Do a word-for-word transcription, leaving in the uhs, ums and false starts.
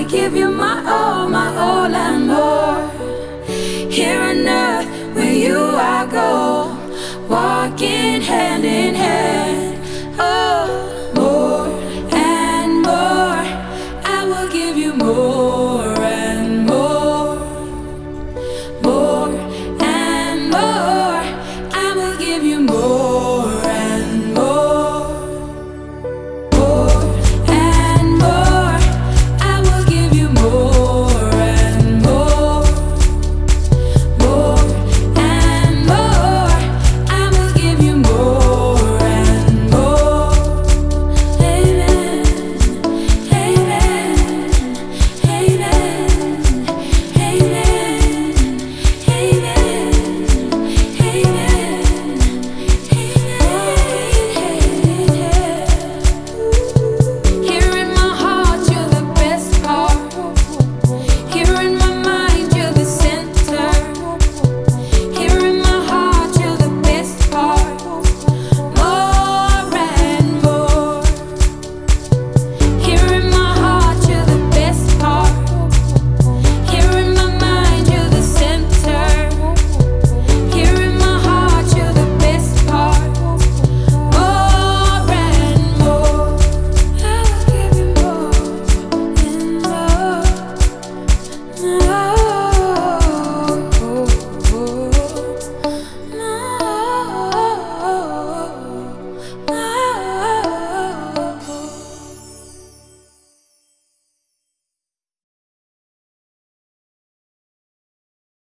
give you my all, my all and more. Here on earth, where you I go, walking hand in hand. Oh, more and more, I will give you more and more. More and more, I will give you more and more. More and more, I will give you more.